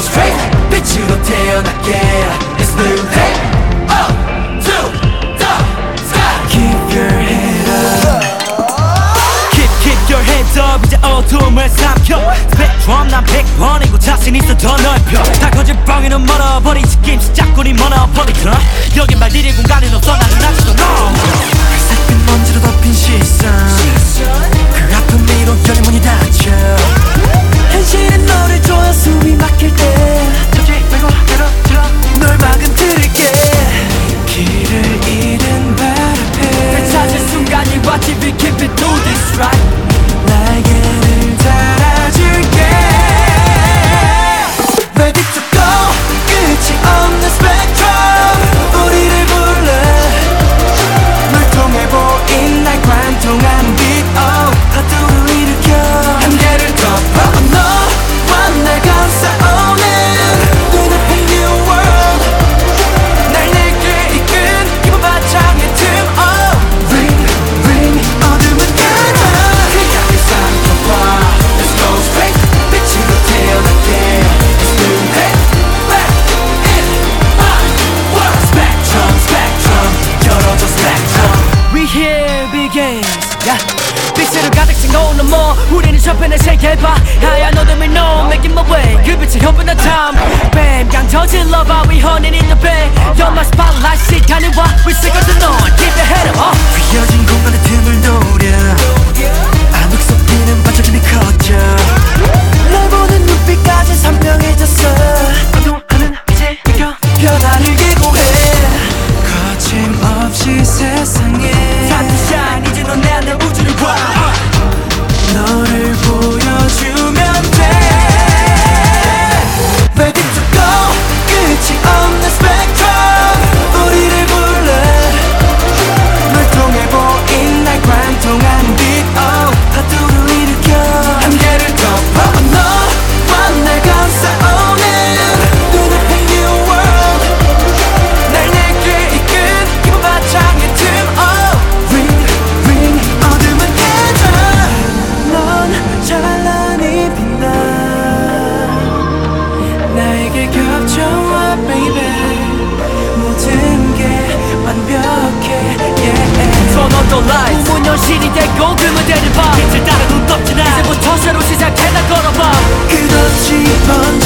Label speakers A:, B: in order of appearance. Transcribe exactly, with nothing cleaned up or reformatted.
A: straight 빛으로 태어날게 It's new day Up to the sky Keep your head up Keep keep your head up 이제 어둠을 삼켜 스펙트럼 난 백 번이고 자신 있어 더 넓혀 다 거짓 뻥이는 멀어버리지 게임 시작권이 멀어버리더라 여긴 말들의 공간은 없어 나는 아직도 너 새빛 먼지로 덮인 시선 그 아픈 미로 열린 문이 닫혀 현실은 너를 좋아 숨이 막힐 때 저기 말고 내려들어 널 막은 들을게 길을 잃은 발 앞에 찾을 순간이 왔지 We keep it do this right 날개를 달아줄게 Ready to go 끝이 없는 spectrum 우리를 불러 널 통해 보인 날 관통한 빛 oh, 파도를 일으켜 한계를 덮어 너와 날 감싸오는 눈앞의 new world 날 내게 이끈 기분 바탕의 틈 oh, ring ring 어둠은 가자 그 향기 삼켜봐 Let's go straight 빛으로 태어날게 It's new day back in my world Spectrum spectrum 열어줘 spectrum We here begins yeah. 빛으로 가득 찬 거울 넘어 우리는 저편의 세계봐 하얀 어둠을 no making my way 그 빛을 험분한 time Bam 강 저질러봐 We hunting in the bay You're my spotlight 시간이 와 We sicker than on Keep your head up uh. 비어진 공간의 틈을 노려 암흑 속 반짝임이 커져 날 보는 눈빛까지 선명해졌어 감동하는 이제 느껴 변화를 예고해 거침없이 세상에 산뜻한 이제 넌 내 안에 우주를 봐 너를 보여주면 돼 Ready to go 끝이 없는 spectrum 우리를 불러 널 통해 보인 날 관통한 빛 oh, 파도를 일으켜 한계를 덮어 너와 날 감싸오는 눈앞의 new world 날 내게 이끈 기분 바탕의 틈 oh, ring ring 어둠은 깨져 넌 찬란히 빛나 나에게 겹쳐와 baby 모든 게 완벽해 yeah. Turn on the lights 우문 현실이 되고 그 무대를 봐 빛을 따라 눈 떴지 나 이제부터 새로 시작해 날 걸어봐 끝없이 번져